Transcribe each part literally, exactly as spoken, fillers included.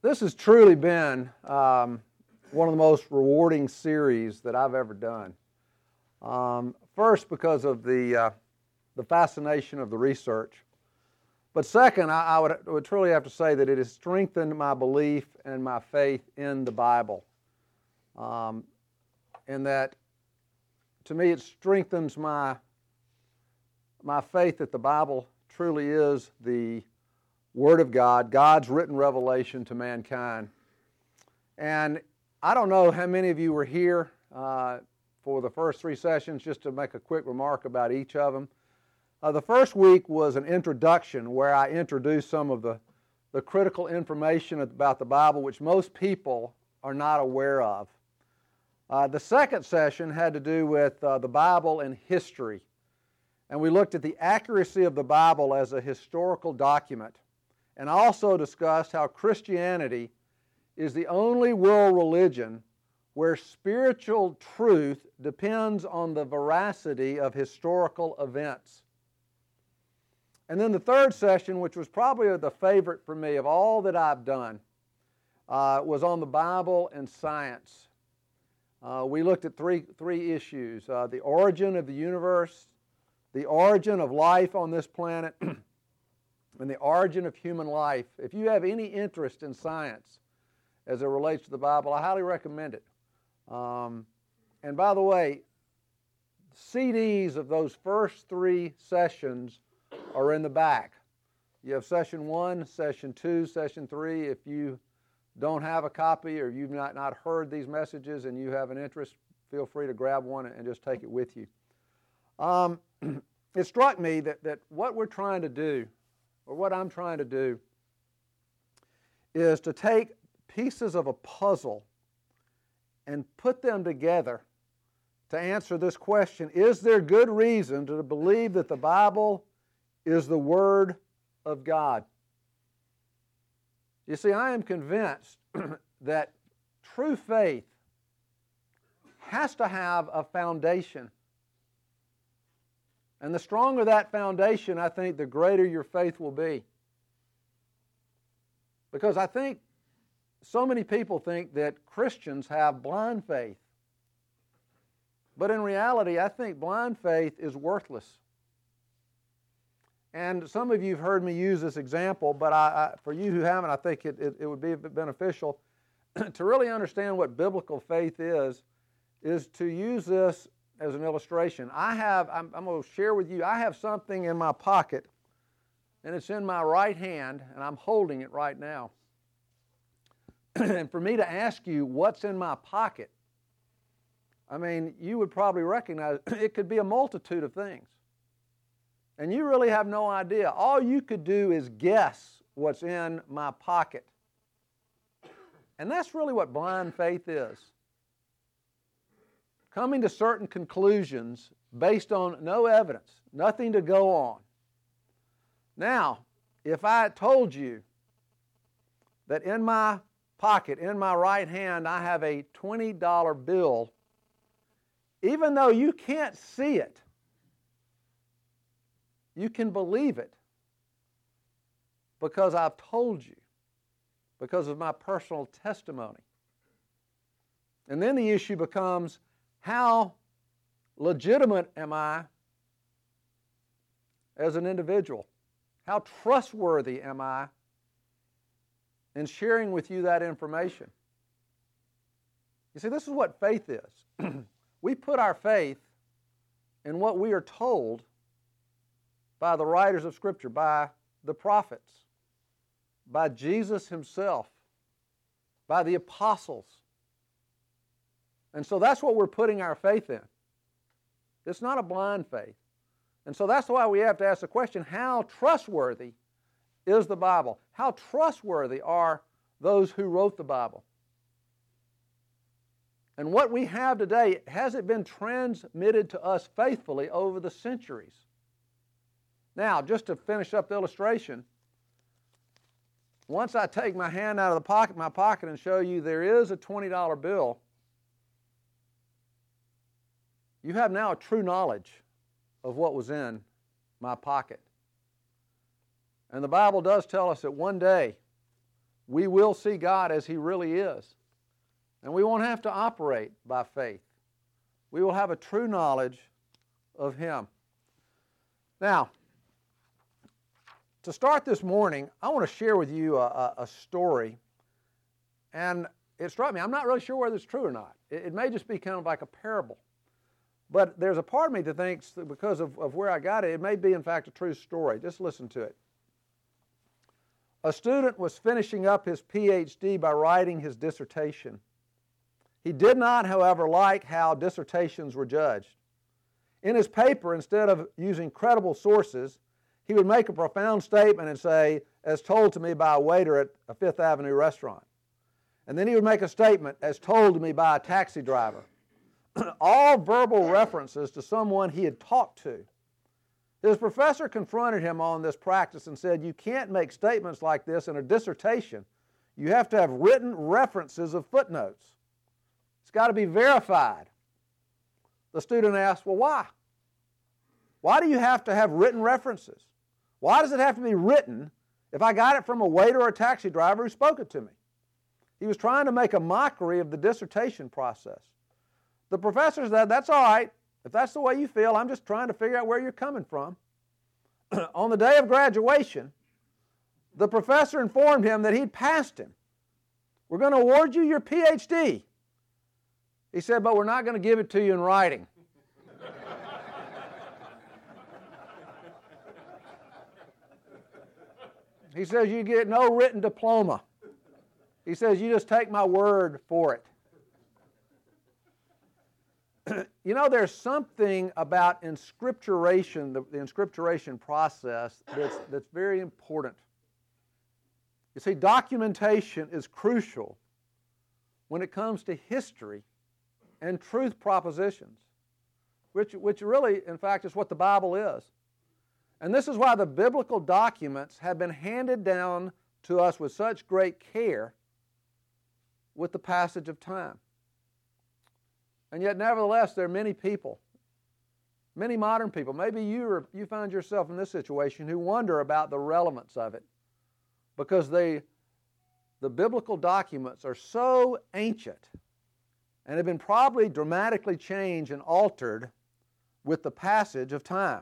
This has truly been um, one of the most rewarding series that I've ever done. Um, first, because of the uh, the fascination of the research, but second, I, I would, would truly have to say that it has strengthened my belief and my faith in the Bible, um, and that to me it strengthens my my faith that the Bible truly is the Word of God, God's written revelation to mankind. And I don't know how many of you were here uh, for the first three sessions, just to make a quick remark about each of them. Uh, the first week was an introduction where I introduced some of the, the critical information about the Bible, which most people are not aware of. Uh, the second session had to do with uh, the Bible and history. And we looked at the accuracy of the Bible as a historical document, and also discussed how Christianity is the only world religion where spiritual truth depends on the veracity of historical events. And then the third session, which was probably the favorite for me of all that I've done, uh, was on the Bible and science. Uh, we looked at three, three issues, uh, the origin of the universe, the origin of life on this planet, and the origin of human life. If you have any interest in science as it relates to the Bible, I highly recommend it. Um, and by the way, C Ds of those first three sessions are in the back. You have session one, session two, session three. If you don't have a copy or you've not, not heard these messages and you have an interest, feel free to grab one and just take it with you. Um, it struck me that, that what we're trying to do, or what I'm trying to do, is to take pieces of a puzzle and put them together to answer this question: is there good reason to believe that the Bible is the Word of God? You see, I am convinced that true faith has to have a foundation. And the stronger that foundation, I think, the greater your faith will be. Because I think so many people think that Christians have blind faith. But in reality, I think blind faith is worthless. And some of you have heard me use this example, but I, I, for you who haven't, I think it, it, it would be beneficial to really understand what biblical faith is, is to use this as an illustration. I have, I'm, I'm going to share with you, I have something in my pocket, and it's in my right hand, and I'm holding it right now. And for me to ask you what's in my pocket, I mean, you would probably recognize it could be a multitude of things. And you really have no idea. All you could do is guess what's in my pocket. And that's really what blind faith is. Coming to certain conclusions based on no evidence, nothing to go on. Now, if I told you that in my pocket, in my right hand, I have a twenty dollar bill, even though you can't see it, you can believe it because I've told you, because of my personal testimony. And then the issue becomes, how legitimate am I as an individual? How trustworthy am I in sharing with you that information? You see, this is what faith is. We put our faith in what we are told by the writers of Scripture, by the prophets, by Jesus Himself, by the apostles. And so that's what we're putting our faith in. It's not a blind faith. And so that's why we have to ask the question, how trustworthy is the Bible? How trustworthy are those who wrote the Bible? And what we have today, has it been transmitted to us faithfully over the centuries? Now, just to finish up the illustration, once I take my hand out of the pocket, my pocket and show you there is a twenty dollar bill, you have now a true knowledge of what was in my pocket. And the Bible does tell us that one day we will see God as He really is. And we won't have to operate by faith. We will have a true knowledge of Him. Now, to start this morning, I want to share with you a, a, a story. And it struck me, I'm not really sure whether it's true or not. It, it may just be kind of like a parable. But there's a part of me that thinks that because of, of where I got it, it may be in fact a true story. Just listen to it. A student was finishing up his P H D by writing his dissertation. He did not, however, like how dissertations were judged. In his paper, instead of using credible sources, he would make a profound statement and say, as told to me by a waiter at a Fifth Avenue restaurant. And then he would make a statement, as told to me by a taxi driver. All verbal references to someone he had talked to. His professor confronted him on this practice and said, you can't make statements like this in a dissertation. You have to have written references of footnotes. It's got to be verified. The student asked, well, why? Why do you have to have written references? Why does it have to be written if I got it from a waiter or a taxi driver who spoke it to me? He was trying to make a mockery of the dissertation process. The professor said, that's all right. If that's the way you feel, I'm just trying to figure out where you're coming from. On the day of graduation, the professor informed him that he'd passed him. We're going to award you your P H D. He said, but we're not going to give it to you in writing. He says, you get no written diploma. He says, you just take my word for it. You know, there's something about inscripturation, the, the inscripturation process, that's, that's very important. You see, documentation is crucial when it comes to history and truth propositions, which, which really, in fact, is what the Bible is. And this is why the biblical documents have been handed down to us with such great care with the passage of time. And yet, nevertheless, there are many people, many modern people, maybe you, are, you find yourself in this situation, who wonder about the relevance of it because they, the biblical documents are so ancient and have been probably dramatically changed and altered with the passage of time.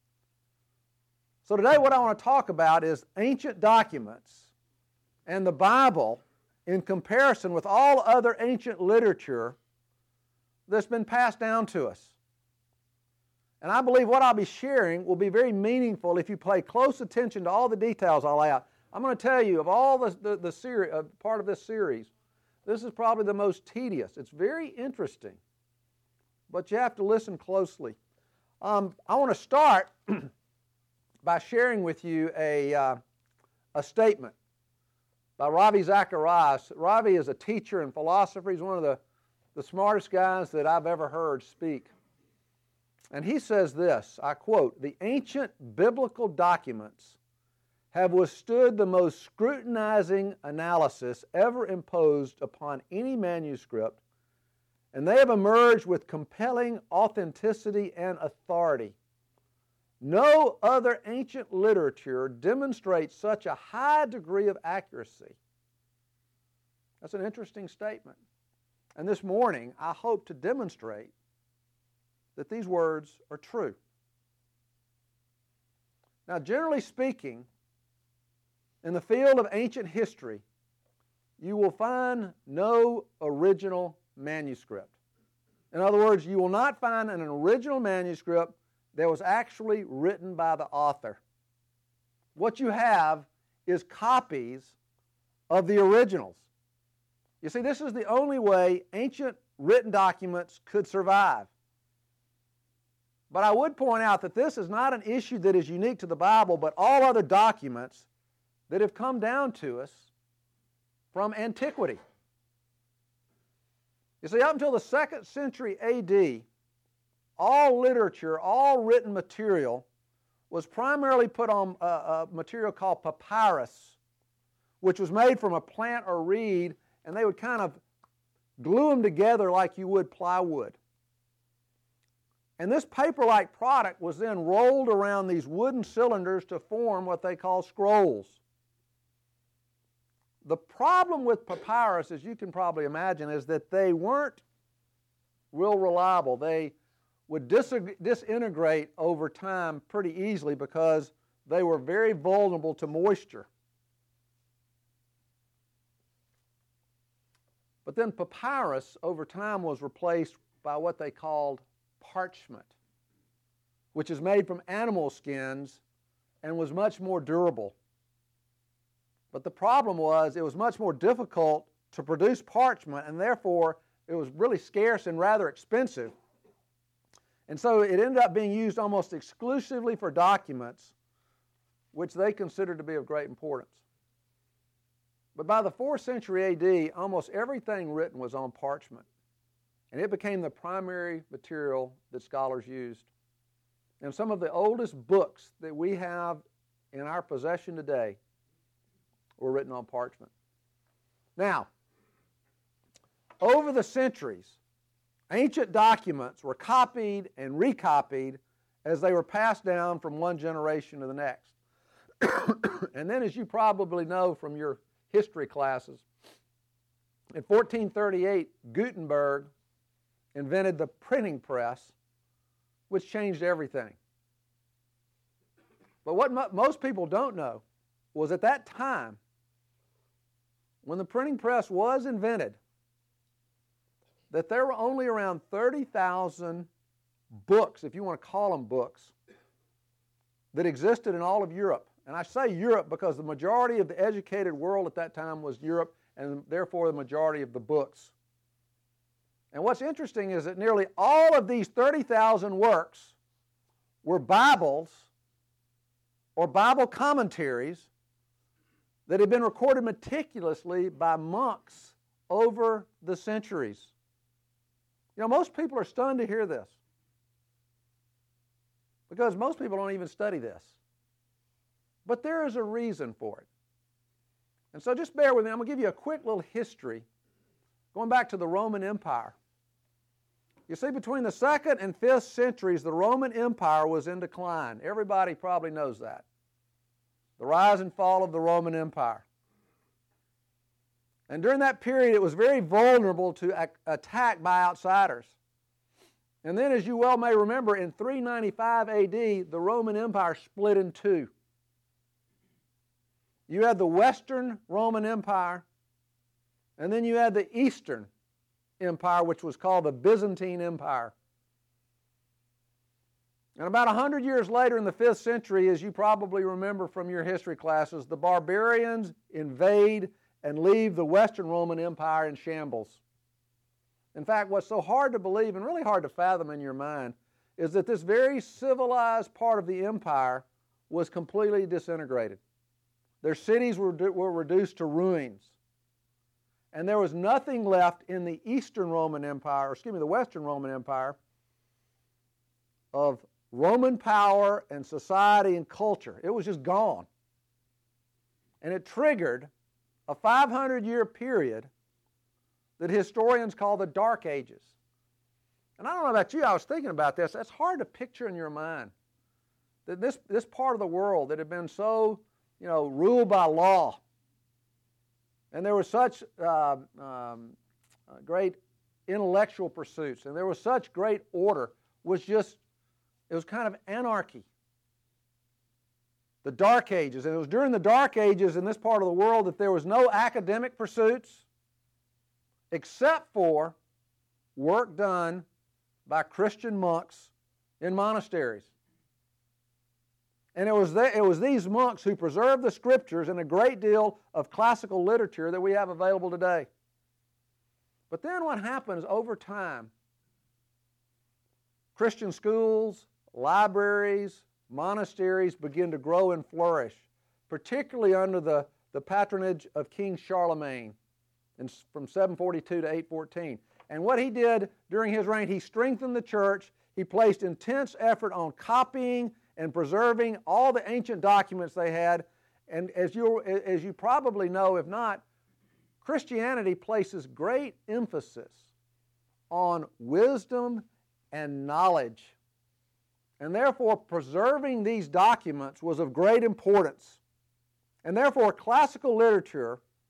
So today what I want to talk about is ancient documents and the Bible in comparison with all other ancient literature that's been passed down to us. And I believe what I'll be sharing will be very meaningful if you pay close attention to all the details I'll lay out. I'm going to tell you, of all the, the, the series, uh, part of this series, this is probably the most tedious. It's very interesting, but you have to listen closely. Um, I want to start by sharing with you a, uh, a statement by Ravi Zacharias. Ravi is a teacher and philosopher. He's one of the, the smartest guys that I've ever heard speak. And he says this, I quote, "The ancient biblical documents have withstood the most scrutinizing analysis ever imposed upon any manuscript, and they have emerged with compelling authenticity and authority. No other ancient literature demonstrates such a high degree of accuracy." That's an interesting statement. And this morning, I hope to demonstrate that these words are true. Now, generally speaking, in the field of ancient history, you will find no original manuscript. In other words, you will not find an original manuscript that was actually written by the author. What you have is copies of the originals. You see, this is the only way ancient written documents could survive. But I would point out that this is not an issue that is unique to the Bible, but all other documents that have come down to us from antiquity. You see, up until the second century A D, all literature, all written material was primarily put on a, a material called papyrus, which was made from a plant or reed, and they would kind of glue them together like you would plywood. And this paper-like product was then rolled around these wooden cylinders to form what they call scrolls. The problem with papyrus, as you can probably imagine, is that they weren't real reliable. They would dis- disintegrate over time pretty easily because they were very vulnerable to moisture. But then papyrus over time was replaced by what they called parchment, which is made from animal skins and was much more durable. But the problem was it was much more difficult to produce parchment, and therefore it was really scarce and rather expensive. And so it ended up being used almost exclusively for documents, which they considered to be of great importance. But by the fourth century A D, almost everything written was on parchment, and it became the primary material that scholars used. And some of the oldest books that we have in our possession today were written on parchment. Now, over the centuries, ancient documents were copied and recopied as they were passed down from one generation to the next. And then, as you probably know from your history classes, in fourteen thirty-eight, Gutenberg invented the printing press, which changed everything. But what mo- most people don't know was at that time, when the printing press was invented, that there were only around thirty thousand books, if you want to call them books, that existed in all of Europe. And I say Europe because the majority of the educated world at that time was Europe, and therefore the majority of the books. And what's interesting is that nearly all of these thirty thousand works were Bibles or Bible commentaries that had been recorded meticulously by monks over the centuries. You know, most people are stunned to hear this because most people don't even study this. But there is a reason for it. And so just bear with me. I'm going to give you a quick little history going back to the Roman Empire. You see, between the second and fifth centuries, the Roman Empire was in decline. Everybody probably knows that. The rise and fall of the Roman Empire. And during that period, it was very vulnerable to attack by outsiders. And then, as you well may remember, in three ninety-five A D, the Roman Empire split in two. You had the Western Roman Empire, and then you had the Eastern Empire, which was called the Byzantine Empire. And about one hundred years later in the fifth century, as you probably remember from your history classes, the barbarians invade and leave the Western Roman Empire in shambles. In fact, what's so hard to believe and really hard to fathom in your mind is that this very civilized part of the empire was completely disintegrated. Their cities were, were reduced to ruins. And there was nothing left in the Eastern Roman Empire, or excuse me, the Western Roman Empire, of Roman power and society and culture. It was just gone. And it triggered a five hundred year period that historians call the Dark Ages. And I don't know about you, I was thinking about this. It's hard to picture in your mind that this, this part of the world that had been so, you know, ruled by law, and there was such uh, um, uh, great intellectual pursuits, and there was such great order, was just, it was kind of anarchy. The Dark Ages. And it was during the Dark Ages in this part of the world that there was no academic pursuits except for work done by Christian monks in monasteries. And it was, the, it was these monks who preserved the Scriptures and a great deal of classical literature that we have available today. But then what happens over time, Christian schools, libraries, monasteries begin to grow and flourish, particularly under the, the patronage of King Charlemagne in, from seven forty-two to eight fourteen. And what he did during his reign, he strengthened the church. He placed intense effort on copying and preserving all the ancient documents they had. And as you, as you probably know, if not, Christianity places great emphasis on wisdom and knowledge. And therefore, preserving these documents was of great importance. And therefore, classical literature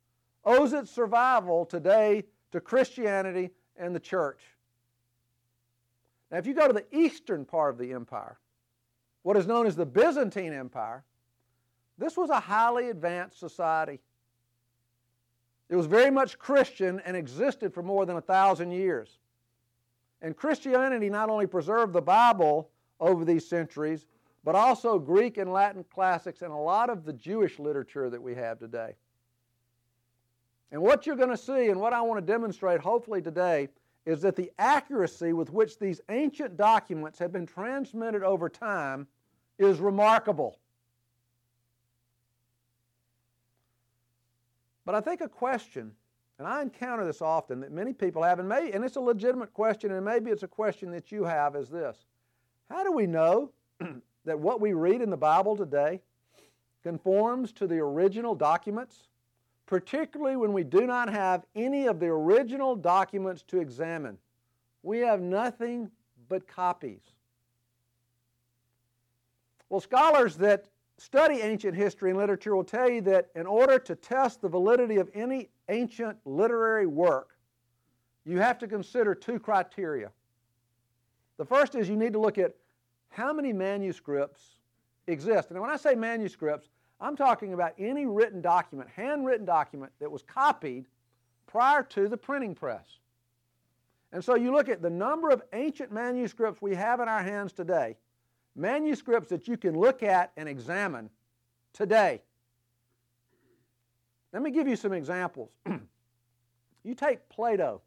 owes its survival today to Christianity and the church. Now, if you go to the eastern part of the empire, what is known as the Byzantine Empire, this was a highly advanced society. It was very much Christian and existed for more than a thousand years. And Christianity not only preserved the Bible over these centuries, but also Greek and Latin classics and a lot of the Jewish literature that we have today. And what you're going to see, and what I want to demonstrate hopefully today, is that the accuracy with which these ancient documents have been transmitted over time is remarkable. But I think a question, and I encounter this often, that many people have, and, may, and it's a legitimate question, and maybe it's a question that you have, is this: how do we know that what we read in the Bible today conforms to the original documents, particularly when we do not have any of the original documents to examine? We have nothing but copies. Well, scholars that study ancient history and literature will tell you that in order to test the validity of any ancient literary work, you have to consider two criteria. The first is you need to look at how many manuscripts exist. And when I say manuscripts, I'm talking about any written document, handwritten document that was copied prior to the printing press. And so you look at the number of ancient manuscripts we have in our hands today, manuscripts that you can look at and examine today. Let me give you some examples. You take Plato.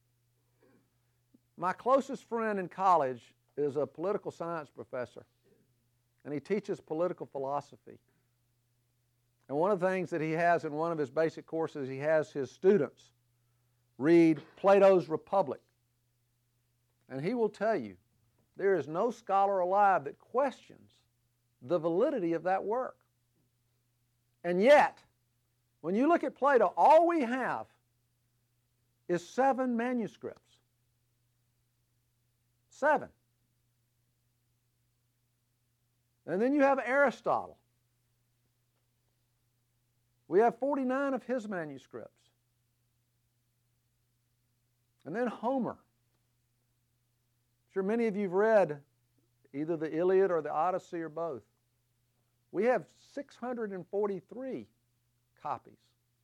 My closest friend in college is a political science professor, and he teaches political philosophy. And one of the things that he has in one of his basic courses, he has his students read Plato's Republic. And he will tell you there is no scholar alive that questions the validity of that work. And yet, when you look at Plato, all we have is seven manuscripts. Seven. And then you have Aristotle. We have forty-nine of his manuscripts. And then Homer. I'm sure many of you have read either the Iliad or the Odyssey or both. We have six hundred forty-three copies.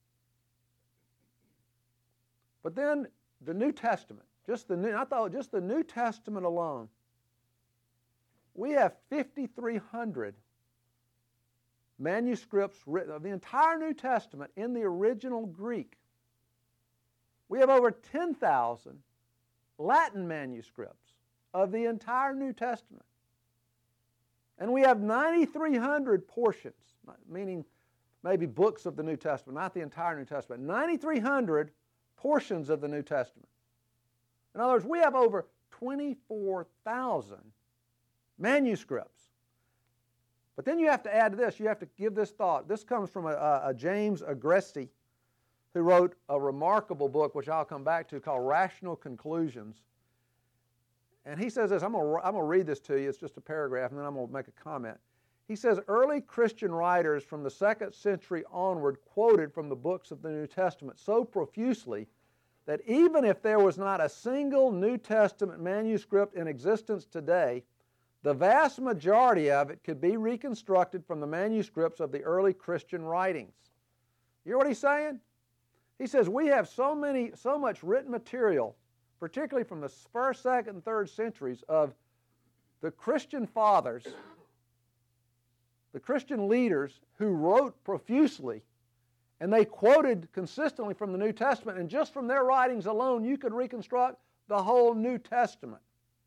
But then the New Testament, just the New, I thought just the New Testament alone, we have fifty-three hundred manuscripts written of the entire New Testament in the original Greek. We have over ten thousand Latin manuscripts of the entire New Testament. And we have nine thousand three hundred portions, meaning maybe books of the New Testament, not the entire New Testament, nine thousand three hundred portions of the New Testament. In other words, we have over twenty-four thousand manuscripts. But then you have to add to this, you have to give this thought. This comes from a, a James Agresti, who wrote a remarkable book, which I'll come back to, called Rational Conclusions. And he says this, I'm going I'm to read this to you, it's just a paragraph, and then I'm going to make a comment. He says, early Christian writers from the second century onward quoted from the books of the New Testament so profusely that even if there was not a single New Testament manuscript in existence today, the vast majority of it could be reconstructed from the manuscripts of the early Christian writings. You hear what he's saying? He says we have so many, so much written material, particularly from the first, second, and third centuries of the Christian fathers, the Christian leaders who wrote profusely, and they quoted consistently from the New Testament, and just from their writings alone, you could reconstruct the whole New Testament.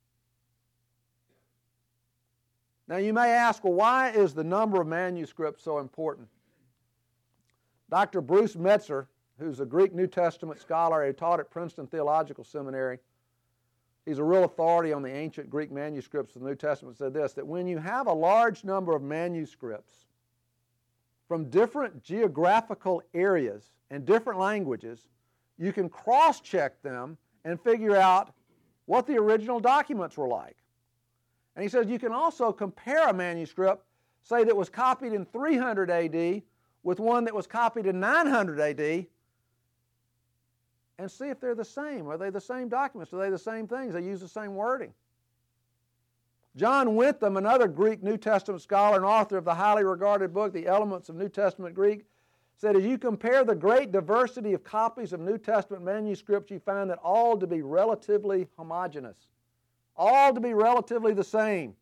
Now you may ask, well, why is the number of manuscripts so important? Doctor Bruce Metzer, who's a Greek New Testament scholar who taught at Princeton Theological Seminary, he's a real authority on the ancient Greek manuscripts of the New Testament, said this, that when you have a large number of manuscripts from different geographical areas and different languages, you can cross-check them and figure out what the original documents were like. And he says you can also compare a manuscript, say that was copied in three hundred A D with one that was copied in nine hundred A D, and see if they're the same. Are they the same documents? Are they the same things? They use the same wording. John Wentham, another Greek New Testament scholar and author of the highly regarded book, The Elements of New Testament Greek, said, as you compare the great diversity of copies of New Testament manuscripts, you find that all to be relatively homogeneous, all to be relatively the same.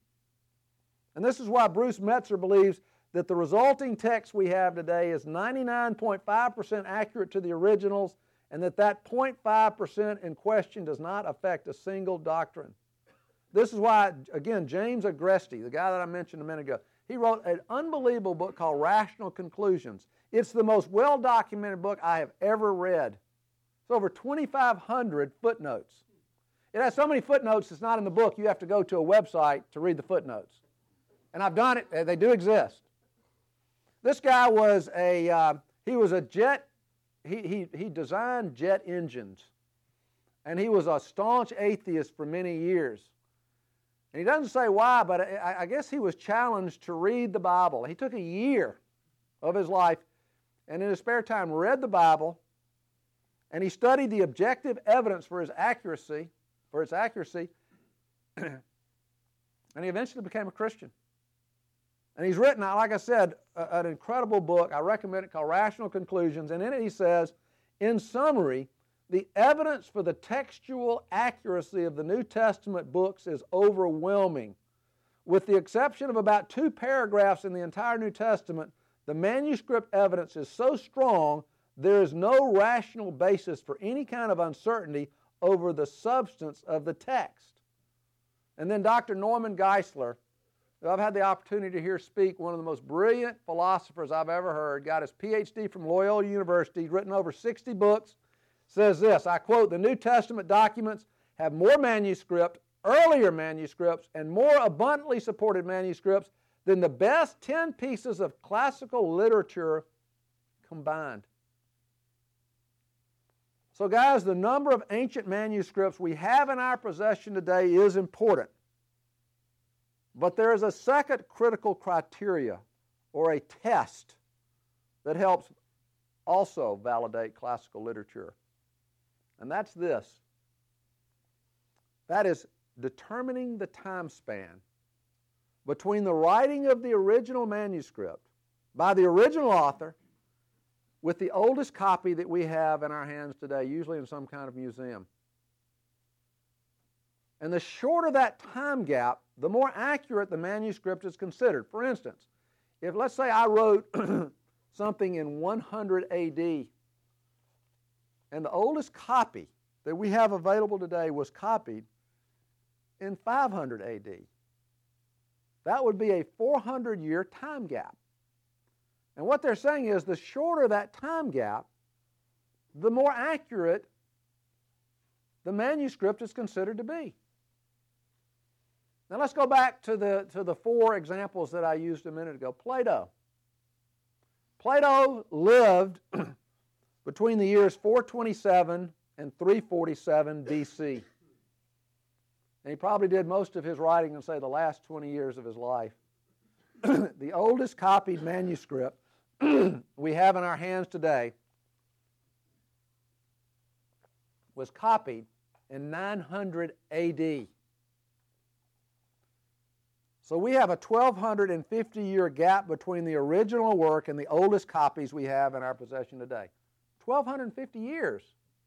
And this is why Bruce Metzer believes that the resulting text we have today is ninety-nine point five percent accurate to the originals, and that that zero point five percent in question does not affect a single doctrine. This is why, again, James Agresti, the guy that I mentioned a minute ago, he wrote an unbelievable book called Rational Conclusions. It's the most well-documented book I have ever read. It's over twenty-five hundred footnotes. It has so many footnotes it's not in the book. You have to go to a website to read the footnotes. And I've done it. They do exist. This guy was a, uh, he was a jet, he, he, he designed jet engines. And he was a staunch atheist for many years. And he doesn't say why, but I, I guess he was challenged to read the Bible. He took a year of his life and in his spare time read the Bible, and he studied the objective evidence for his accuracy, for its accuracy, and he eventually became a Christian. And he's written, like I said, a, an incredible book. I recommend it, called Rational Conclusions. And in it he says, in summary, the evidence for the textual accuracy of the New Testament books is overwhelming. With the exception of about two paragraphs in the entire New Testament, the manuscript evidence is so strong there is no rational basis for any kind of uncertainty over the substance of the text. And then Doctor Norman Geisler, who I've had the opportunity to hear speak, one of the most brilliant philosophers I've ever heard, got his P H D from Loyola University, written over sixty books, says this, I quote, the New Testament documents have more manuscript, earlier manuscripts, and more abundantly supported manuscripts than the best ten pieces of classical literature combined. So guys, the number of ancient manuscripts we have in our possession today is important. But there is a second critical criteria, or a test, that helps also validate classical literature. And that's this. That is determining the time span between the writing of the original manuscript by the original author with the oldest copy that we have in our hands today, usually in some kind of museum. And the shorter that time gap, the more accurate the manuscript is considered. For instance, if let's say I wrote something in one hundred A D, and the oldest copy that we have available today was copied in five hundred A D, that would be a four hundred year time gap. And what they're saying is the shorter that time gap, the more accurate the manuscript is considered to be. Now let's go back to the, to the four examples that I used a minute ago. Plato. Plato lived between the years four twenty-seven and three forty-seven B C. And he probably did most of his writing in, say, the last twenty years of his life. The oldest copied manuscript we have in our hands today was copied in nine hundred A D. So we have a twelve fifty year gap between the original work and the oldest copies we have in our possession today. twelve fifty years.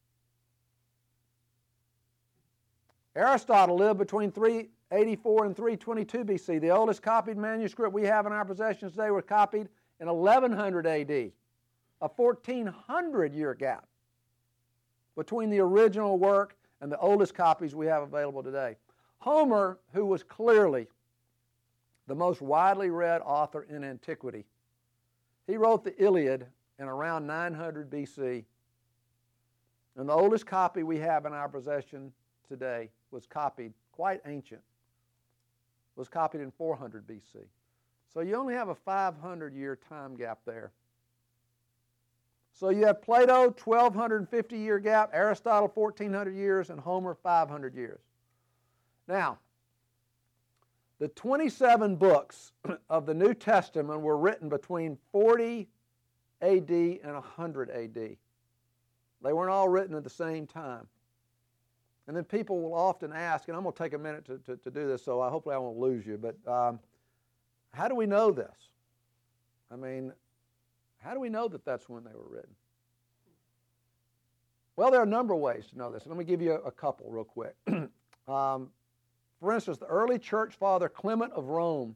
Aristotle lived between three eighty-four and three twenty-two B C. The oldest copied manuscript we have in our possession today was copied in eleven hundred A D. A fourteen hundred year gap between the original work and the oldest copies we have available today. Homer, who was clearly the most widely read author in antiquity, he wrote the Iliad in around nine hundred B C. And the oldest copy we have in our possession today was copied, quite ancient, was copied in four hundred B C. So you only have a five hundred year time gap there. So you have Plato, twelve fifty year gap, Aristotle, fourteen hundred years, and Homer, five hundred years. Now, the twenty-seven books of the New Testament were written between forty A D and one hundred A D. They weren't all written at the same time. And then people will often ask, and I'm going to take a minute to, to, to do this, so I, hopefully I won't lose you, but um, how do we know this? I mean, how do we know that that's when they were written? Well, there are a number of ways to know this. Let me give you a, a couple real quick. um, for instance, the early church father Clement of Rome,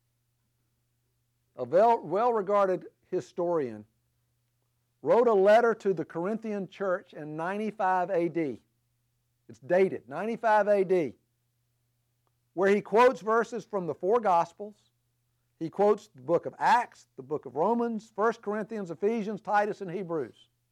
a well-regarded historian, wrote a letter to the Corinthian church in ninety-five A D. It's dated, ninety-five A D, where he quotes verses from the four Gospels. He quotes the book of Acts, the book of Romans, First Corinthians, Ephesians, Titus, and Hebrews.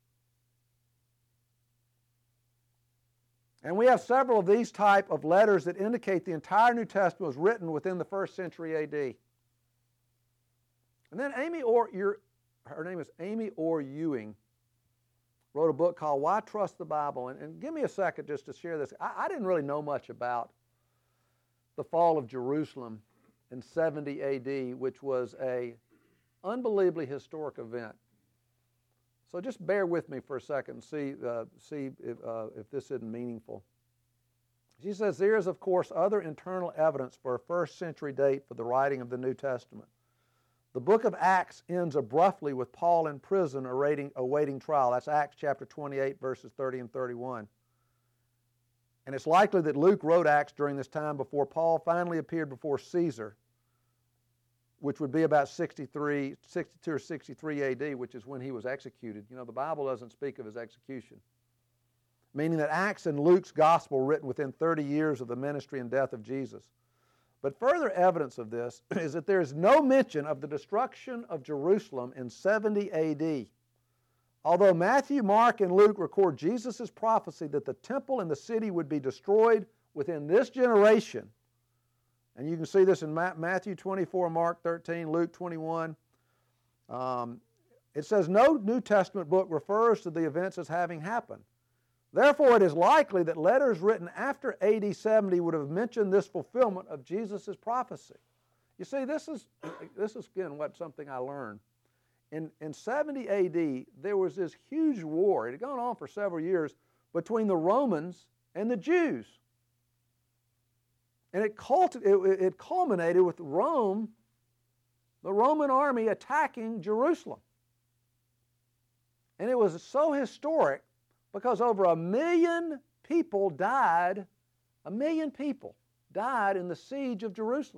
And we have several of these type of letters that indicate the entire New Testament was written within the first century A D. And then Amy Orr, your, her name is Amy Orr Ewing, wrote a book called Why Trust the Bible? And, and give me a second just to share this. I, I didn't really know much about the fall of Jerusalem in seventy A D, which was a unbelievably historic event. So just bear with me for a second and see, uh, see if, uh, if this isn't meaningful. She says, there is, of course, other internal evidence for a first century date for the writing of the New Testament. The book of Acts ends abruptly with Paul in prison awaiting, awaiting trial. That's Acts chapter twenty-eight, verses thirty and thirty-one. And it's likely that Luke wrote Acts during this time before Paul finally appeared before Caesar, which would be about sixty-three, sixty-two or sixty-three A D, which is when he was executed. You know, the Bible doesn't speak of his execution. Meaning that Acts and Luke's gospel were written within thirty years of the ministry and death of Jesus. But further evidence of this is that there is no mention of the destruction of Jerusalem in seventy A D. Although Matthew, Mark, and Luke record Jesus' prophecy that the temple and the city would be destroyed within this generation, and you can see this in Matthew twenty-four, Mark thirteen, Luke twenty-one, um, it says no New Testament book refers to the events as having happened. Therefore, it is likely that letters written after A D seventy would have mentioned this fulfillment of Jesus' prophecy. You see, this is, this is again, what something I learned. In, in seventy A D, there was this huge war. It had gone on for several years between the Romans and the Jews. And it, cult, it, it culminated with Rome, the Roman army attacking Jerusalem. And it was so historic because over a million people died, a million people died in the siege of Jerusalem.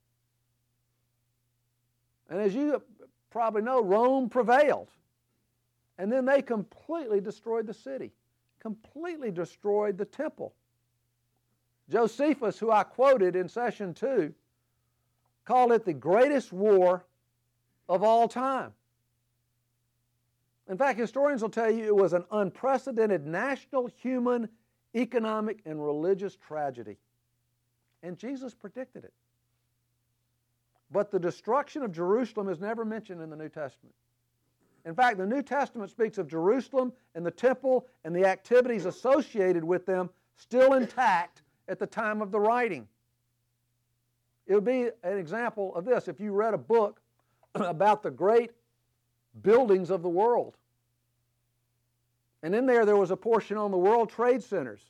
And as you probably know, Rome prevailed. And then they completely destroyed the city, completely destroyed the temple. Josephus, who I quoted in session two, called it the greatest war of all time. In fact, historians will tell you it was an unprecedented national, human, economic, and religious tragedy. And Jesus predicted it. But the destruction of Jerusalem is never mentioned in the New Testament. In fact, the New Testament speaks of Jerusalem and the temple and the activities associated with them still intact at the time of the writing. It would be an example of this if you read a book about the great buildings of the world. And in there, there was a portion on the World Trade Centers.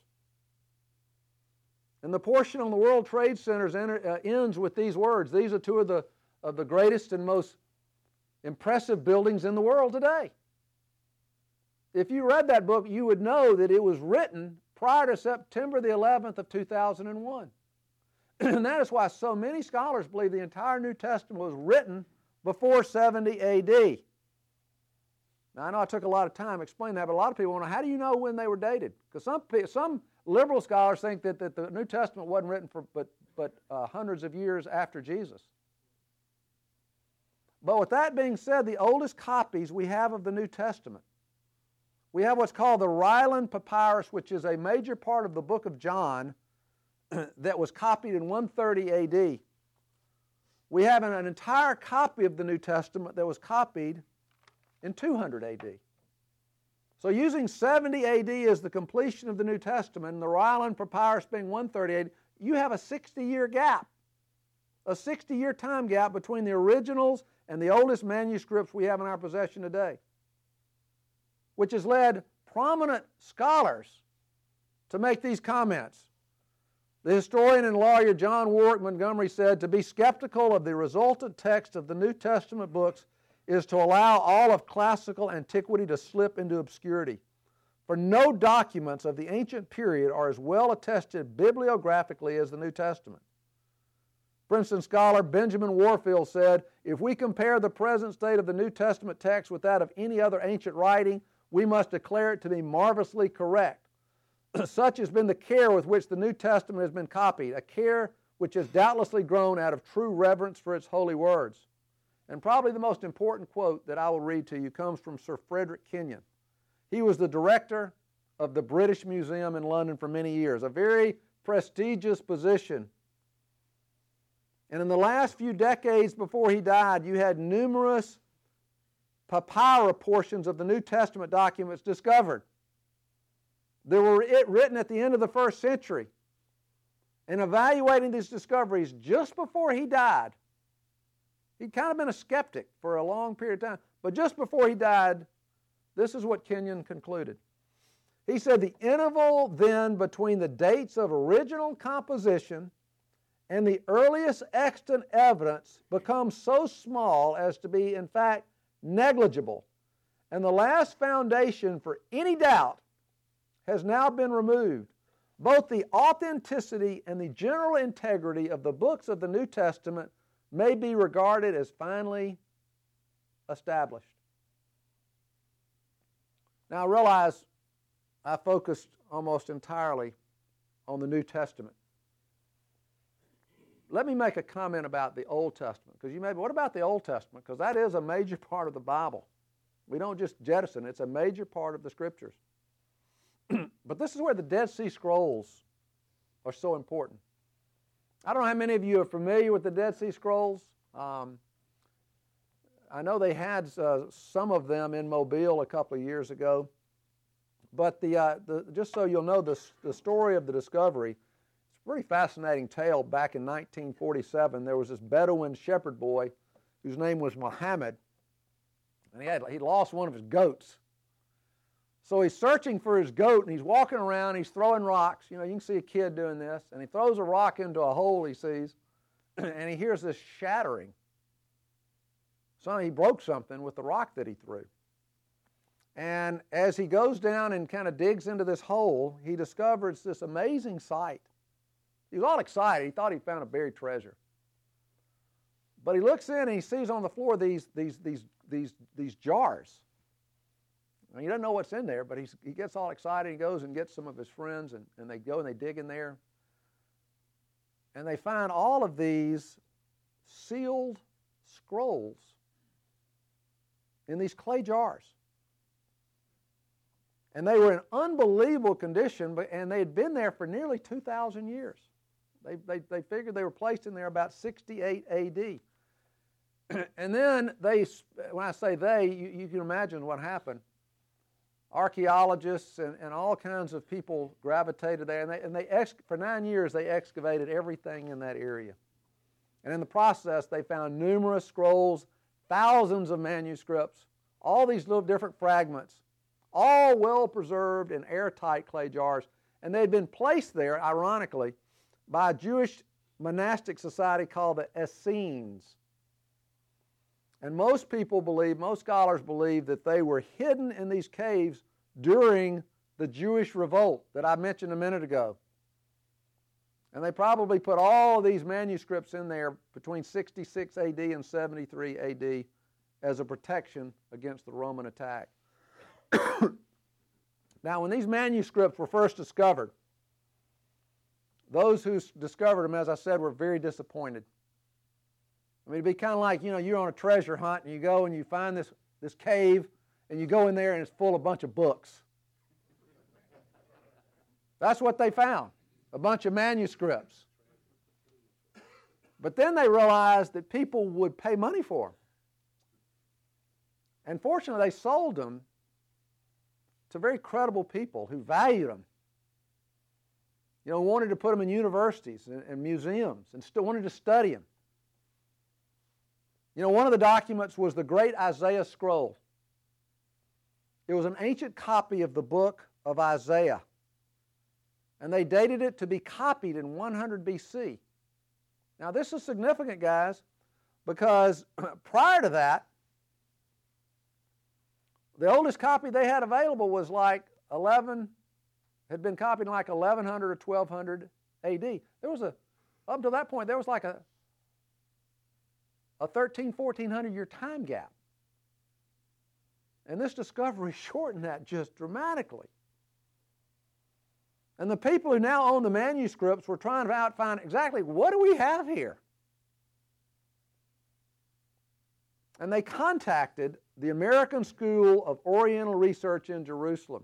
And the portion on the World Trade Centers enter, uh, ends with these words. These are two of the, of the greatest and most impressive buildings in the world today. If you read that book, you would know that it was written prior to September the eleventh of two thousand one. And that is why so many scholars believe the entire New Testament was written before seventy A D. Now, I know I took a lot of time explaining that, but a lot of people want to know, how do you know when they were dated? Because some, some liberal scholars think that, that the New Testament wasn't written for but, but uh, hundreds of years after Jesus. But with that being said, the oldest copies we have of the New Testament, we have what's called the Ryland Papyrus, which is a major part of the book of John that was copied in one thirty A D. We have an, an entire copy of the New Testament that was copied in two hundred A D. So using seventy A D as the completion of the New Testament and the Ryland Papyrus being one thirty A D, you have a sixty-year gap, a sixty-year time gap between the originals and the oldest manuscripts we have in our possession today, which has led prominent scholars to make these comments. The historian and lawyer John Warwick Montgomery said, "To be skeptical of the resultant text of the New Testament books is to allow all of classical antiquity to slip into obscurity. For no documents of the ancient period are as well attested bibliographically as the New Testament." Princeton scholar Benjamin Warfield said, "If we compare the present state of the New Testament text with that of any other ancient writing, we must declare it to be marvelously correct. Such has been the care with which the New Testament has been copied, a care which has doubtlessly grown out of true reverence for its holy words." And probably the most important quote that I will read to you comes from Sir Frederick Kenyon. He was the director of the British Museum in London for many years, a very prestigious position. And in the last few decades before he died, you had numerous papyrus portions of the New Testament documents discovered. They were written at the end of the first century. And evaluating these discoveries just before he died, he'd kind of been a skeptic for a long period of time, but just before he died, this is what Kenyon concluded. He said, "The interval then between the dates of original composition and the earliest extant evidence becomes so small as to be, in fact, negligible, and the last foundation for any doubt has now been removed. Both the authenticity and the general integrity of the books of the New Testament may be regarded as finally established." Now, I realize I focused almost entirely on the New Testament. Let me make a comment about the Old Testament, because you may be, what about the Old Testament? Because that is a major part of the Bible. We don't just jettison it. It's a major part of the Scriptures. But this is where the Dead Sea Scrolls are so important. I don't know how many of you are familiar with the Dead Sea Scrolls. Um, I know they had uh, some of them in Mobile a couple of years ago. But the, uh, the, just so you'll know, the, the story of the discovery, it's a pretty fascinating tale. Back in nineteen forty-seven, there was this Bedouin shepherd boy whose name was Muhammad, and he had he lost one of his goats. So he's searching for his goat, and he's walking around, he's throwing rocks. You know, you can see a kid doing this, and he throws a rock into a hole he sees, and he hears this shattering. So he broke something with the rock that he threw. And as he goes down and kind of digs into this hole, he discovers this amazing sight. He was all excited. He thought he found a buried treasure. But he looks in and he sees on the floor these, these, these, these, these jars. And he doesn't know what's in there, but he's, he gets all excited. He goes and gets some of his friends, and, and they go and they dig in there. And they find all of these sealed scrolls in these clay jars. And they were in unbelievable condition, but, and they had been there for nearly two thousand years. They, they, they figured they were placed in there about sixty-eight A D And then they, when I say they, you, you can imagine what happened. Archaeologists and, and all kinds of people gravitated there, and they, and they ex, for nine years they excavated everything in that area. And in the process, they found numerous scrolls, thousands of manuscripts, all these little different fragments, all well preserved in airtight clay jars. And they had been placed there, ironically, by a Jewish monastic society called the Essenes. And most people believe, most scholars believe, that they were hidden in these caves during the Jewish revolt that I mentioned a minute ago. And they probably put all of these manuscripts in there between sixty-six A D and seventy-three A D as a protection against the Roman attack. Now, when these manuscripts were first discovered, those who discovered them, as I said, were very disappointed. I mean, it'd be kind of like, you know, you're on a treasure hunt and you go and you find this, this cave and you go in there and it's full of a bunch of books. That's what they found, a bunch of manuscripts. But then they realized that people would pay money for them. And fortunately, they sold them to very credible people who valued them. You know, wanted to put them in universities and, and museums and still wanted to study them. You know, one of the documents was the Great Isaiah Scroll. It was an ancient copy of the book of Isaiah. And they dated it to be copied in one hundred B C. Now this is significant, guys, because prior to that, the oldest copy they had available was like eleven, had been copied in like eleven hundred or twelve hundred A D. There was a, up to that point, there was like a, a thirteen, fourteen hundred year time gap. And this discovery shortened that just dramatically. And the people who now own the manuscripts were trying to out find exactly what do we have here? And they contacted the American School of Oriental Research in Jerusalem.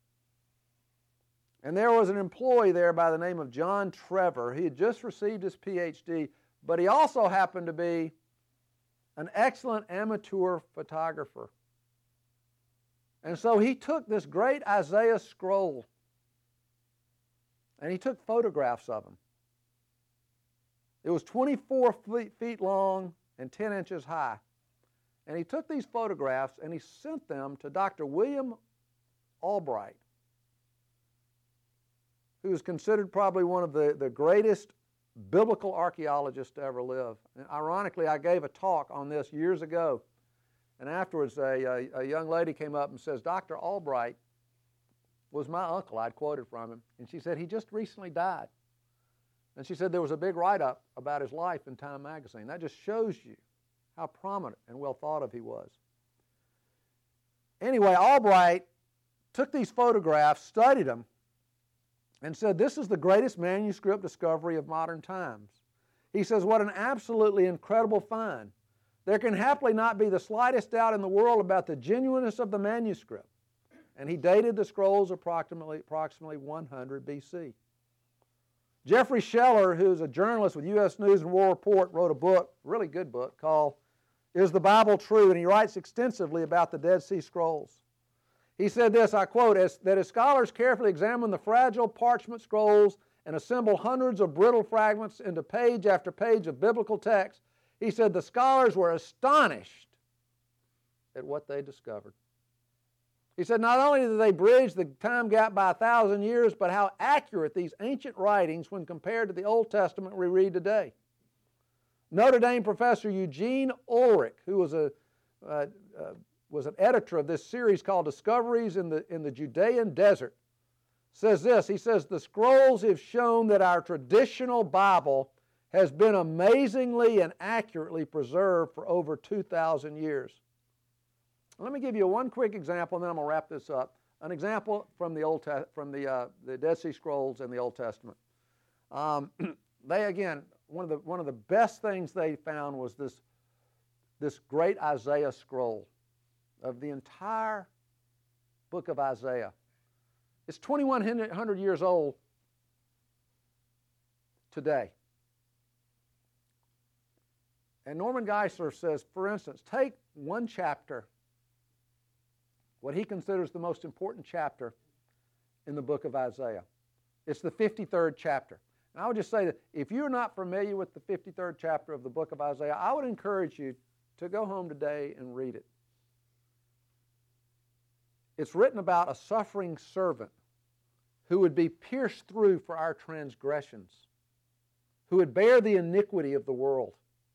And there was an employee there by the name of John Trevor. He had just received his P H D, but he also happened to be an excellent amateur photographer. And so he took this great Isaiah scroll and he took photographs of them. It was twenty-four feet long and ten inches high. And he took these photographs and he sent them to Doctor William Albright, who is considered probably one of the, the greatest biblical archaeologists to ever live. And ironically, I gave a talk on this years ago. And afterwards, a, a, a young lady came up and says, Doctor Albright was my uncle. I'd quoted from him. And she said, he just recently died. And she said there was a big write-up about his life in Time magazine. That just shows you how prominent and well thought of he was. Anyway, Albright took these photographs, studied them, and said this is the greatest manuscript discovery of modern times. He says, what an absolutely incredible find. There can happily not be the slightest doubt in the world about the genuineness of the manuscript. And he dated the scrolls approximately, approximately one hundred B C. Jeffrey Scheller, who's a journalist with U S News and World Report, wrote a book, a really good book, called Is the Bible True? And he writes extensively about the Dead Sea Scrolls. He said this, I quote, as, that as scholars carefully examine the fragile parchment scrolls and assemble hundreds of brittle fragments into page after page of biblical text, he said the scholars were astonished at what they discovered. He said not only did they bridge the time gap by a thousand years, but how accurate these ancient writings when compared to the Old Testament we read today. Notre Dame professor Eugene Ulrich, who was a uh, uh, was an editor of this series called Discoveries in the, in the Judean Desert, says this. He says, the scrolls have shown that our traditional Bible has been amazingly and accurately preserved for over two thousand years. Let me give you one quick example, and then I'm going to wrap this up. An example from the Old Te- from the uh, the Dead Sea Scrolls in the Old Testament. Um, they again, one of the one of the best things they found was this this great Isaiah scroll of the entire book of Isaiah. It's twenty-one hundred years old today. And Norman Geisler says, for instance, take one chapter, what he considers the most important chapter in the book of Isaiah. It's the fifty-third chapter. And I would just say that if you're not familiar with the fifty-third chapter of the book of Isaiah, I would encourage you to go home today and read it. It's written about a suffering servant who would be pierced through for our transgressions, who would bear the iniquity of the world.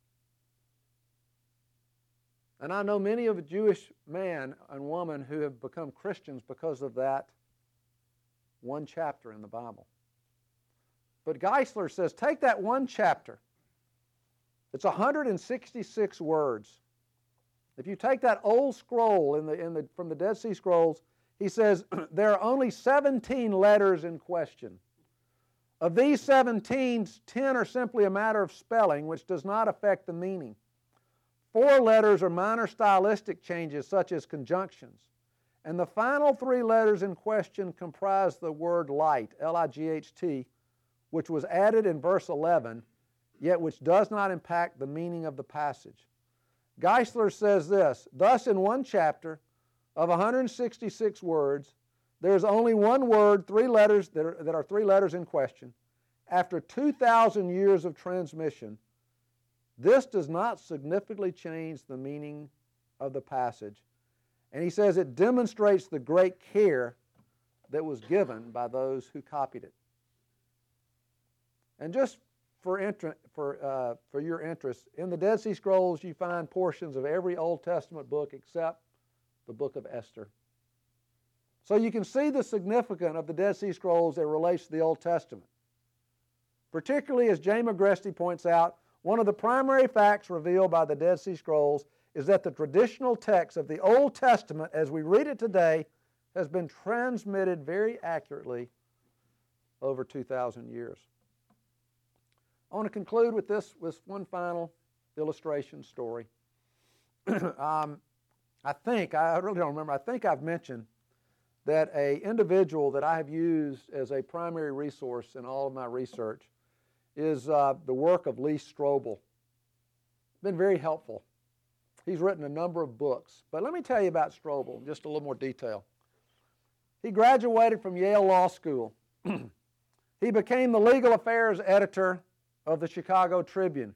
And I know many of a Jewish man and woman who have become Christians because of that one chapter in the Bible. But Geisler says, take that one chapter. It's one hundred sixty-six words. If you take that old scroll in the, in the, from the Dead Sea Scrolls, he says there are only seventeen letters in question. Of these seventeen, ten are simply a matter of spelling, which does not affect the meaning. Four letters are minor stylistic changes, such as conjunctions. And the final three letters in question comprise the word light, L I G H T, which was added in verse eleven, yet which does not impact the meaning of the passage. Geisler says this, thus in one chapter of one hundred sixty-six words, there is only one word, three letters that are, that are three letters in question. After two thousand years of transmission, this does not significantly change the meaning of the passage. And he says it demonstrates the great care that was given by those who copied it. And just for, inter- for, uh, for your interest, in the Dead Sea Scrolls you find portions of every Old Testament book except the book of Esther. So you can see the significance of the Dead Sea Scrolls as it relates to the Old Testament. Particularly, as Jay McGresty points out, one of the primary facts revealed by the Dead Sea Scrolls is that the traditional text of the Old Testament, as we read it today, has been transmitted very accurately over two thousand years. I want to conclude with this with one final illustration story. um, I think, I really don't remember, I think I've mentioned that an individual that I have used as a primary resource in all of my research is uh, the work of Lee Strobel. Been very helpful. He's written a number of books. But let me tell you about Strobel in just a little more detail. He graduated from Yale Law School. He became the legal affairs editor of the Chicago Tribune.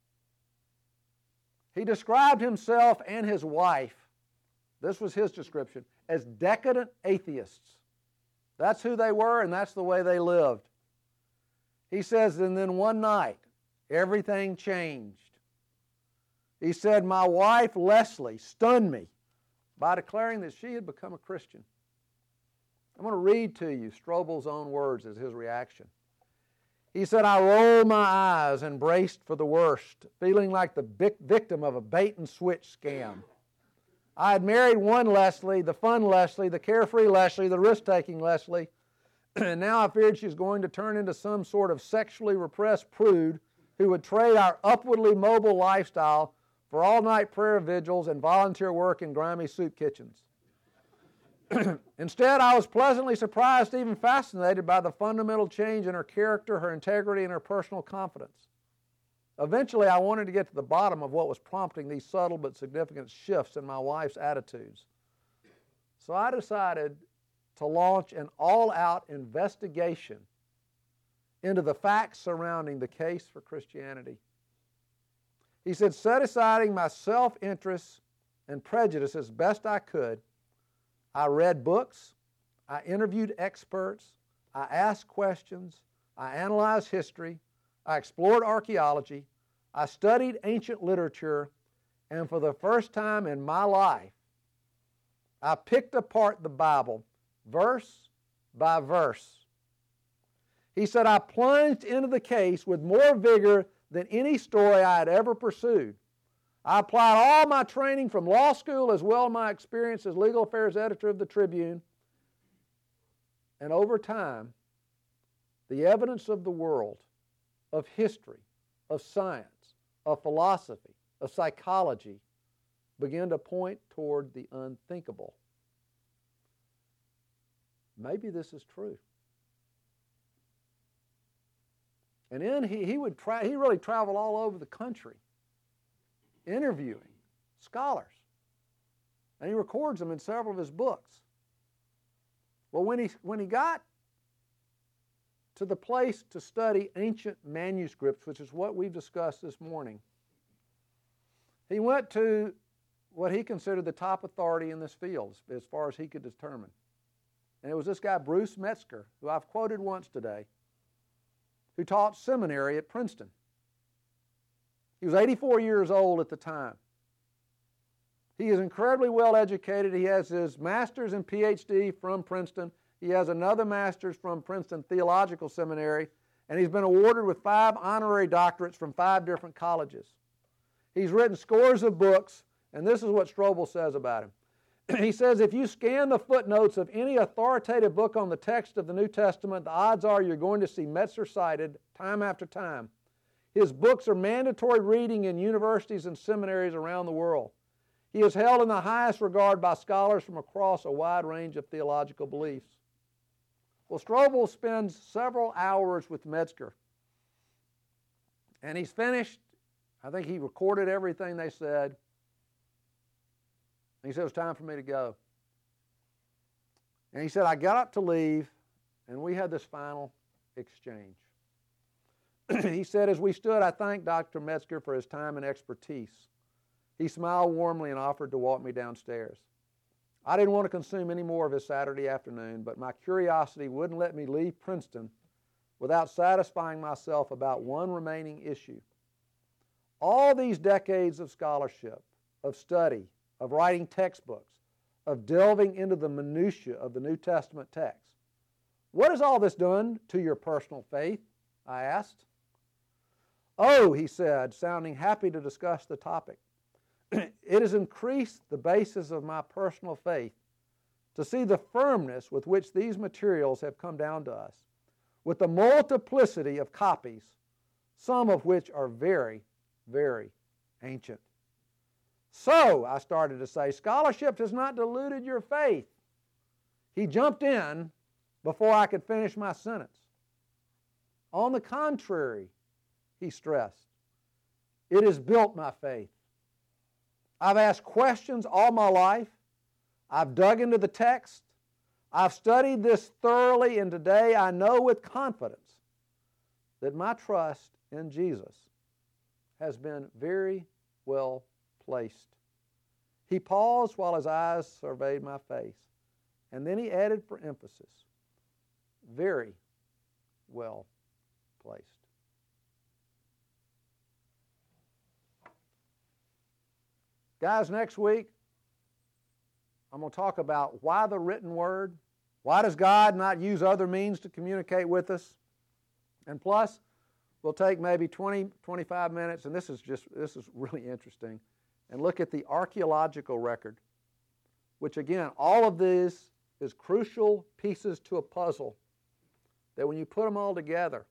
He described himself and his wife, this was his description, as decadent atheists. That's who they were and that's the way they lived. He says, and then one night, everything changed. He said, my wife, Leslie, stunned me by declaring that she had become a Christian. I'm going to read to you Strobel's own words as his reaction. He said, I rolled my eyes and braced for the worst, feeling like the victim of a bait-and-switch scam. I had married one Leslie, the fun Leslie, the carefree Leslie, the risk-taking Leslie, and now I feared she was going to turn into some sort of sexually repressed prude who would trade our upwardly mobile lifestyle for all-night prayer vigils and volunteer work in grimy soup kitchens. Instead, I was pleasantly surprised, even fascinated by the fundamental change in her character, her integrity, and her personal confidence. Eventually, I wanted to get to the bottom of what was prompting these subtle but significant shifts in my wife's attitudes. So I decided to launch an all-out investigation into the facts surrounding the case for Christianity. He said, set aside my self-interest and prejudice as best I could, I read books, I interviewed experts, I asked questions, I analyzed history, I explored archaeology, I studied ancient literature, and for the first time in my life, I picked apart the Bible, verse by verse. He said, I plunged into the case with more vigor than any story I had ever pursued. I applied all my training from law school as well as my experience as legal affairs editor of the Tribune. And over time, the evidence of the world, of history, of science, of philosophy, of psychology, began to point toward the unthinkable. Maybe this is true. And then he, he would tra- he really traveled all over the country, interviewing scholars. And he records them in several of his books. Well, when he, when he got to the place to study ancient manuscripts, which is what we've discussed this morning, he went to what he considered the top authority in this field, as far as he could determine. And it was this guy, Bruce Metzger, who I've quoted once today, who taught seminary at Princeton. He was eighty-four years old at the time. He is incredibly well educated. He has his master's and P H D from Princeton. He has another master's from Princeton Theological Seminary, and he's been awarded with five honorary doctorates from five different colleges. He's written scores of books, and this is what Strobel says about him. He says, if you scan the footnotes of any authoritative book on the text of the New Testament, the odds are you're going to see Metzger cited time after time. His books are mandatory reading in universities and seminaries around the world. He is held in the highest regard by scholars from across a wide range of theological beliefs. Well, Strobel spends several hours with Metzger, and he's finished. I think he recorded everything they said. And he said, it was time for me to go. And he said, I got up to leave, and we had this final exchange. He said, as we stood, I thanked Doctor Metzger for his time and expertise. He smiled warmly and offered to walk me downstairs. I didn't want to consume any more of his Saturday afternoon, but my curiosity wouldn't let me leave Princeton without satisfying myself about one remaining issue. All these decades of scholarship, of study, of writing textbooks, of delving into the minutiae of the New Testament text, what has all this done to your personal faith? I asked. Oh, he said, sounding happy to discuss the topic. It has increased the basis of my personal faith to see the firmness with which these materials have come down to us, with the multiplicity of copies, some of which are very, very ancient. So, I started to say, scholarship has not diluted your faith. He jumped in before I could finish my sentence. On the contrary, he stressed, it has built my faith. I've asked questions all my life. I've dug into the text. I've studied this thoroughly, and today I know with confidence that my trust in Jesus has been very well placed. He paused while his eyes surveyed my face, and then he added for emphasis, very well placed. Guys, next week, I'm going to talk about why the written word. Why does God not use other means to communicate with us? And plus, we'll take maybe twenty, twenty-five minutes, and this is just, this is really interesting, and look at the archaeological record, which again, all of this is crucial pieces to a puzzle that when you put them all together,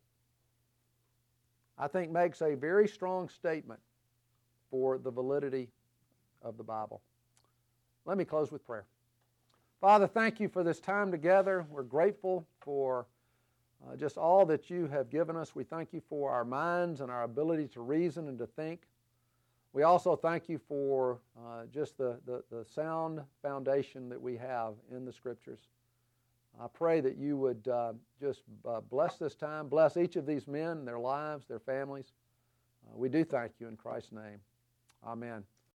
I think makes a very strong statement for the validity of the Bible. Let me close with prayer. Father, thank you for this time together. We're grateful for uh, just all that you have given us. We thank you for our minds and our ability to reason and to think. We also thank you for uh, just the, the, the sound foundation that we have in the Scriptures. I pray that you would uh, just uh, bless this time, bless each of these men, their lives, their families. Uh, we do thank you in Christ's name. Amen.